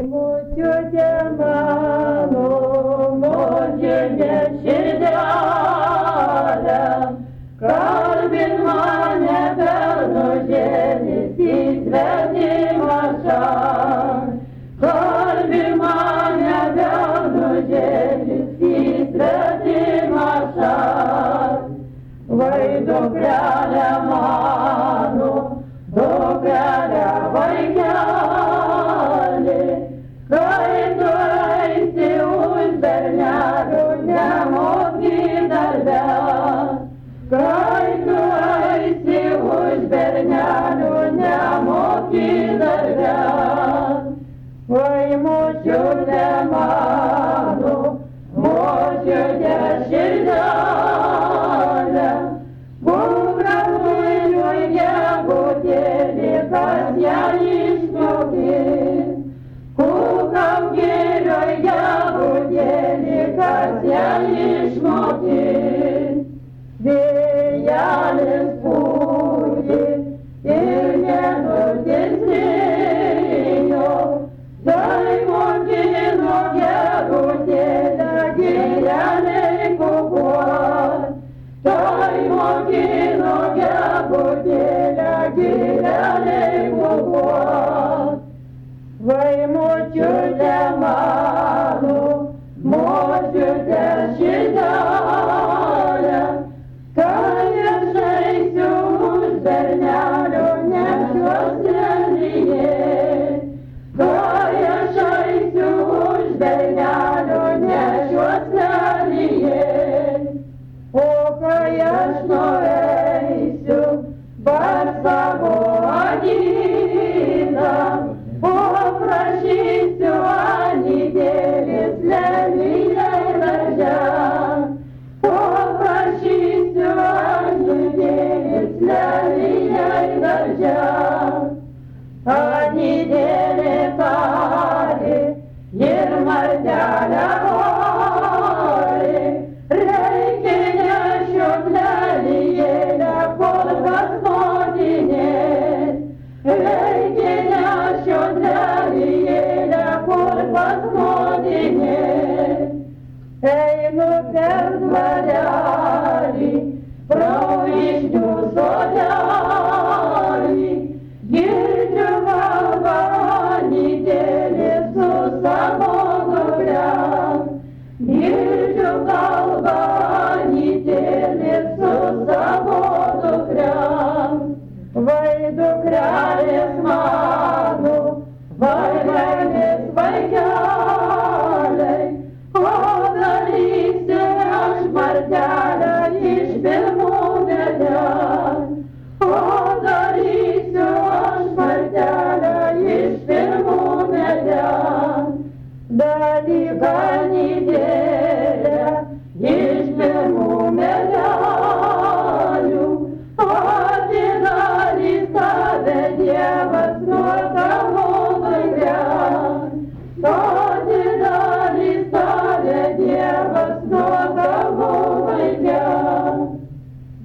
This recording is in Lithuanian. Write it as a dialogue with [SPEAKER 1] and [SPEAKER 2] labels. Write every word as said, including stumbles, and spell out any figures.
[SPEAKER 1] Močiute mano, močiute širdelė, kalbin mane per nužėlis į svetimą šalį. Kalbin mane per nužėlis į svetimą šalį. Vai dukrelė mano, dukrelė vaikelė, kai tu eisi už bernelių nemoki darbe. Kai tu eisi už bernelių nemoki darbe. Vai močiute mano, močiute širdelė, būk ramuliui gegutėlį, kas ją išmokys. Kukam girioj gegutėlį, kas ją išmokys. Vėjelis pūtė ir nenutesėjo, tai mokino gegutėlę girianiai kukuot. Tai mokino gegutėlę girianiai kukuot. Vai močiute mano, močiute širdelė, kai aš eisiu už bernelių nešiuos lelijai. Kai aš eisiu už bernelių nešiuos lelijai. O kai aš nueisiu per savo akytą, paprašysiu anytėlis lelijai darže. Paprašysiu anytėlis lelijai darže. Anytėlė tarė ir martelę korė, reikia nešiot lelijėlę kol kas motinės. Reikia nešiot lelijėlę kol kas motinės. Einu per dvarelį, pro vyšnių